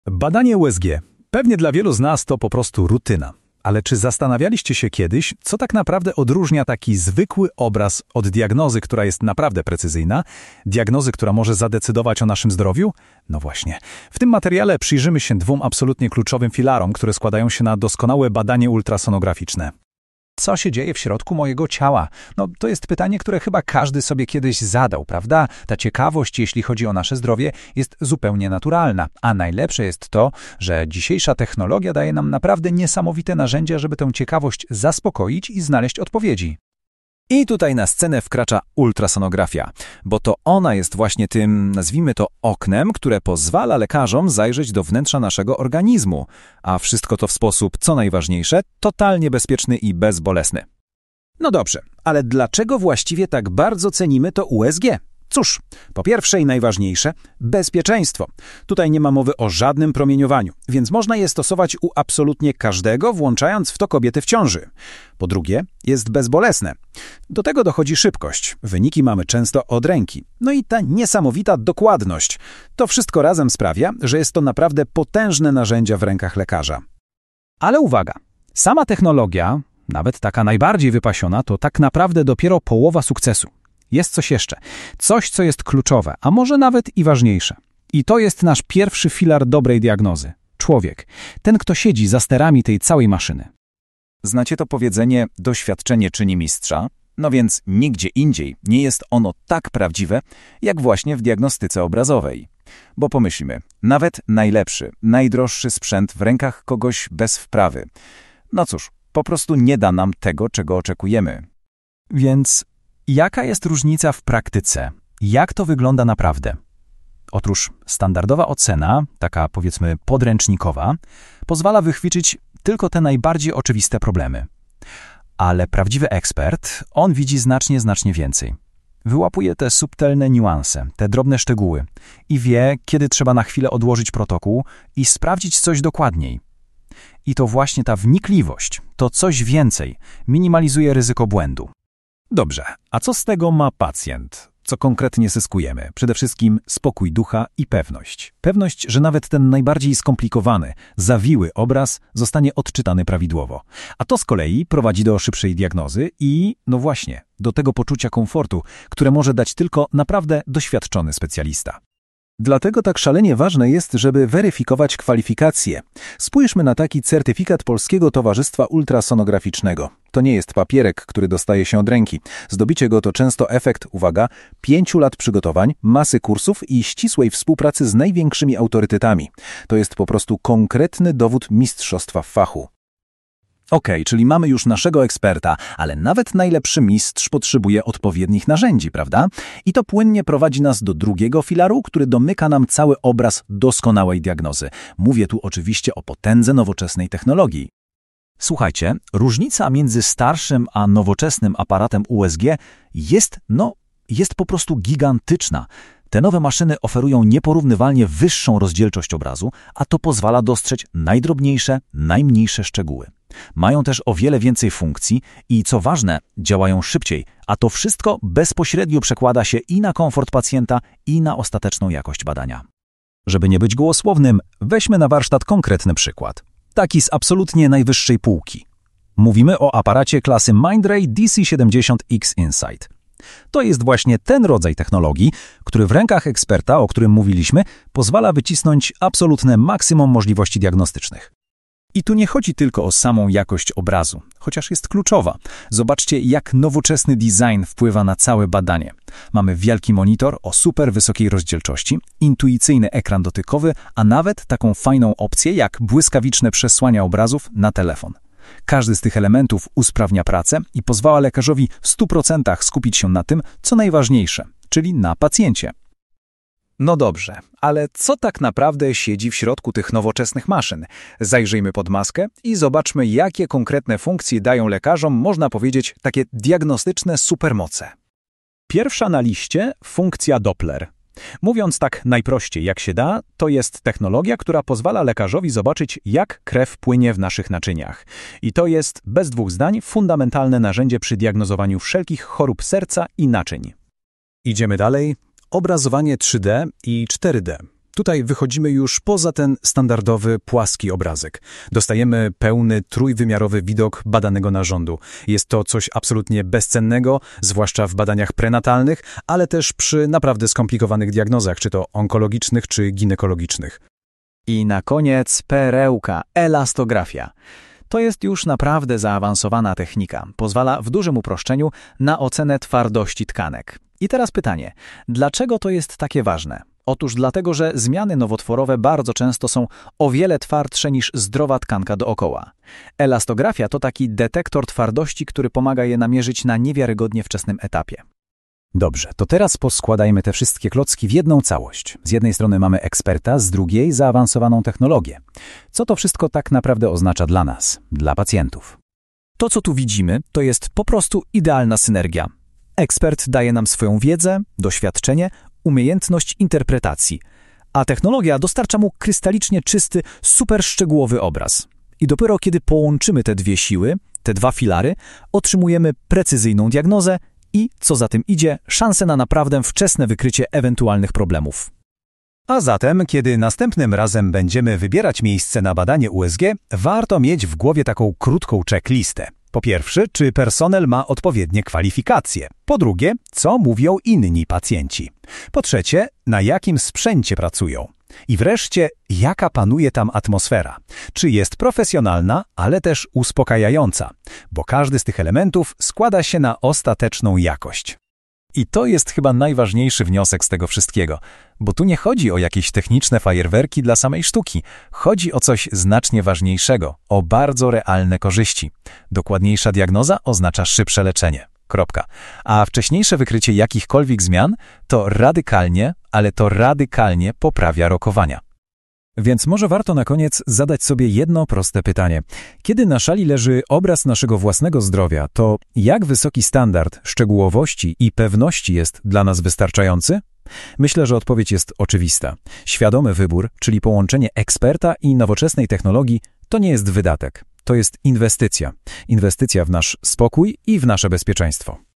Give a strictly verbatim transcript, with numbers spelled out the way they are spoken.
Badanie U S G. Pewnie dla wielu z nas to po prostu rutyna. Ale czy zastanawialiście się kiedyś, co tak naprawdę odróżnia taki zwykły obraz od diagnozy, która jest naprawdę precyzyjna, diagnozy, która może zadecydować o naszym zdrowiu? No właśnie. W tym materiale przyjrzymy się dwóm absolutnie kluczowym filarom, które składają się na doskonałe badanie ultrasonograficzne. Co się dzieje w środku mojego ciała? No, to jest pytanie, które chyba każdy sobie kiedyś zadał, prawda? Ta ciekawość, jeśli chodzi o nasze zdrowie, jest zupełnie naturalna. A najlepsze jest to, że dzisiejsza technologia daje nam naprawdę niesamowite narzędzia, żeby tę ciekawość zaspokoić i znaleźć odpowiedzi. I tutaj na scenę wkracza ultrasonografia, bo to ona jest właśnie tym, nazwijmy to, oknem, które pozwala lekarzom zajrzeć do wnętrza naszego organizmu, a wszystko to w sposób, co najważniejsze, totalnie bezpieczny i bezbolesny. No dobrze, ale dlaczego właściwie tak bardzo cenimy to U S G? Cóż, po pierwsze i najważniejsze, bezpieczeństwo. Tutaj nie ma mowy o żadnym promieniowaniu, więc można je stosować u absolutnie każdego, włączając w to kobiety w ciąży. Po drugie, jest bezbolesne. Do tego dochodzi szybkość. Wyniki mamy często od ręki. No i ta niesamowita dokładność. To wszystko razem sprawia, że jest to naprawdę potężne narzędzia w rękach lekarza. Ale uwaga, sama technologia, nawet taka najbardziej wypasiona, to tak naprawdę dopiero połowa sukcesu. Jest coś jeszcze. Coś, co jest kluczowe, a może nawet i ważniejsze. I to jest nasz pierwszy filar dobrej diagnozy. Człowiek. Ten, kto siedzi za sterami tej całej maszyny. Znacie to powiedzenie, doświadczenie czyni mistrza? No więc nigdzie indziej nie jest ono tak prawdziwe, jak właśnie w diagnostyce obrazowej. Bo pomyślmy, nawet najlepszy, najdroższy sprzęt w rękach kogoś bez wprawy. No cóż, po prostu nie da nam tego, czego oczekujemy. Więc jaka jest różnica w praktyce? Jak to wygląda naprawdę? Otóż standardowa ocena, taka powiedzmy podręcznikowa, pozwala wychwycić tylko te najbardziej oczywiste problemy. Ale prawdziwy ekspert, on widzi znacznie, znacznie więcej. Wyłapuje te subtelne niuanse, te drobne szczegóły i wie, kiedy trzeba na chwilę odłożyć protokół i sprawdzić coś dokładniej. I to właśnie ta wnikliwość, to coś więcej, minimalizuje ryzyko błędu. Dobrze, a co z tego ma pacjent? Co konkretnie zyskujemy? Przede wszystkim spokój ducha i pewność. Pewność, że nawet ten najbardziej skomplikowany, zawiły obraz zostanie odczytany prawidłowo. A to z kolei prowadzi do szybszej diagnozy i, no właśnie, do tego poczucia komfortu, które może dać tylko naprawdę doświadczony specjalista. Dlatego tak szalenie ważne jest, żeby weryfikować kwalifikacje. Spójrzmy na taki certyfikat Polskiego Towarzystwa Ultrasonograficznego. To nie jest papierek, który dostaje się od ręki. Zdobycie go to często efekt, uwaga, pięciu lat przygotowań, masy kursów i ścisłej współpracy z największymi autorytetami. To jest po prostu konkretny dowód mistrzostwa w fachu. Okej, okay, czyli mamy już naszego eksperta, ale nawet najlepszy mistrz potrzebuje odpowiednich narzędzi, prawda? I to płynnie prowadzi nas do drugiego filaru, który domyka nam cały obraz doskonałej diagnozy. Mówię tu oczywiście o potędze nowoczesnej technologii. Słuchajcie, różnica między starszym a nowoczesnym aparatem U S G jest, no, jest po prostu gigantyczna. Te nowe maszyny oferują nieporównywalnie wyższą rozdzielczość obrazu, a to pozwala dostrzec najdrobniejsze, najmniejsze szczegóły. Mają też o wiele więcej funkcji i, co ważne, działają szybciej, a to wszystko bezpośrednio przekłada się i na komfort pacjenta, i na ostateczną jakość badania. Żeby nie być gołosłownym, weźmy na warsztat konkretny przykład. Taki z absolutnie najwyższej półki. Mówimy o aparacie klasy Mindray D C siedemdziesiąt X Insight. To jest właśnie ten rodzaj technologii, który w rękach eksperta, o którym mówiliśmy, pozwala wycisnąć absolutne maksimum możliwości diagnostycznych. I tu nie chodzi tylko o samą jakość obrazu, chociaż jest kluczowa. Zobaczcie, jak nowoczesny design wpływa na całe badanie. Mamy wielki monitor o super wysokiej rozdzielczości, intuicyjny ekran dotykowy, a nawet taką fajną opcję jak błyskawiczne przesłania obrazów na telefon. Każdy z tych elementów usprawnia pracę i pozwala lekarzowi w stu procentach skupić się na tym, co najważniejsze, czyli na pacjencie. No dobrze, ale co tak naprawdę siedzi w środku tych nowoczesnych maszyn? Zajrzyjmy pod maskę i zobaczmy, jakie konkretne funkcje dają lekarzom, można powiedzieć, takie diagnostyczne supermoce. Pierwsza na liście – funkcja Doppler. Mówiąc tak najprościej jak się da, to jest technologia, która pozwala lekarzowi zobaczyć, jak krew płynie w naszych naczyniach. I to jest, bez dwóch zdań, fundamentalne narzędzie przy diagnozowaniu wszelkich chorób serca i naczyń. Idziemy dalej. Obrazowanie trzy D i cztery D. Tutaj wychodzimy już poza ten standardowy, płaski obrazek. Dostajemy pełny, trójwymiarowy widok badanego narządu. Jest to coś absolutnie bezcennego, zwłaszcza w badaniach prenatalnych, ale też przy naprawdę skomplikowanych diagnozach, czy to onkologicznych, czy ginekologicznych. I na koniec perełka, elastografia. To jest już naprawdę zaawansowana technika. Pozwala w dużym uproszczeniu na ocenę twardości tkanek. I teraz pytanie, dlaczego to jest takie ważne? Otóż dlatego, że zmiany nowotworowe bardzo często są o wiele twardsze niż zdrowa tkanka dookoła. Elastografia to taki detektor twardości, który pomaga je namierzyć na niewiarygodnie wczesnym etapie. Dobrze, to teraz poskładajmy te wszystkie klocki w jedną całość. Z jednej strony mamy eksperta, z drugiej zaawansowaną technologię. Co to wszystko tak naprawdę oznacza dla nas, dla pacjentów? To, co tu widzimy, to jest po prostu idealna synergia. Ekspert daje nam swoją wiedzę, doświadczenie, umiejętność interpretacji, a technologia dostarcza mu krystalicznie czysty, super szczegółowy obraz. I dopiero kiedy połączymy te dwie siły, te dwa filary, otrzymujemy precyzyjną diagnozę i, co za tym idzie, szansę na naprawdę wczesne wykrycie ewentualnych problemów. A zatem, kiedy następnym razem będziemy wybierać miejsce na badanie U S G, warto mieć w głowie taką krótką checklistę. Po pierwsze, czy personel ma odpowiednie kwalifikacje? Po drugie, co mówią inni pacjenci? Po trzecie, na jakim sprzęcie pracują? I wreszcie, jaka panuje tam atmosfera? Czy jest profesjonalna, ale też uspokajająca? Bo każdy z tych elementów składa się na ostateczną jakość. I to jest chyba najważniejszy wniosek z tego wszystkiego, bo tu nie chodzi o jakieś techniczne fajerwerki dla samej sztuki. Chodzi o coś znacznie ważniejszego, o bardzo realne korzyści. Dokładniejsza diagnoza oznacza szybsze leczenie. Kropka. A wcześniejsze wykrycie jakichkolwiek zmian to radykalnie, ale to radykalnie poprawia rokowania. Więc może warto na koniec zadać sobie jedno proste pytanie. Kiedy na szali leży obraz naszego własnego zdrowia, to jak wysoki standard szczegółowości i pewności jest dla nas wystarczający? Myślę, że odpowiedź jest oczywista. Świadomy wybór, czyli połączenie eksperta i nowoczesnej technologii, to nie jest wydatek. To jest inwestycja. Inwestycja w nasz spokój i w nasze bezpieczeństwo.